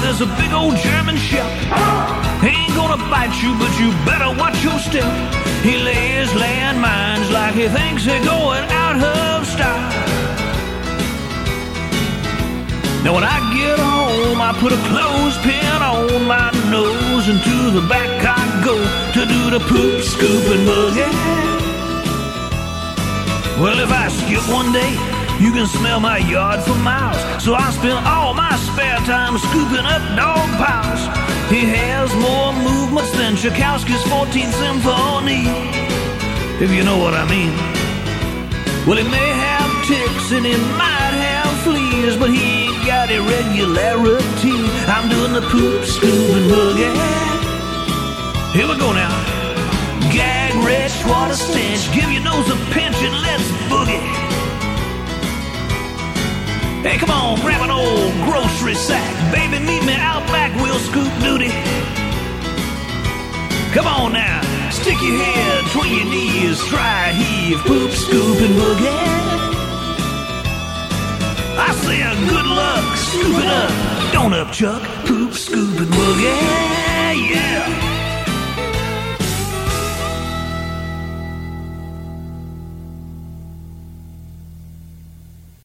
there's a big old German shepherd. He ain't gonna bite you, but you better watch your step. He lays landmines like he thinks they're going out of style. Now when I get home, I put a clothespin on my nose, and to the back I go to do the poop, scoop, and boogie. Well, if I skip one day, you can smell my yard for miles. So I spend all my spare time scooping up dog piles. He has more movements than Tchaikovsky's 14th Symphony, if you know what I mean. Well, he may have ticks and he might have fleas, but he ain't got irregularity. I'm doing the poop, scoop, and boogie. Here we go now. Gag, retch, what a stench. Give your nose a pinch and let's boogie. Hey, come on, grab an old grocery sack. Baby, meet me out back, we'll scoop duty. Come on now, stick your head between your knees, try heave, poop, scoop, and boogie. I say good luck, scoop it up, don't up, Chuck, poop, scoop, and boogie.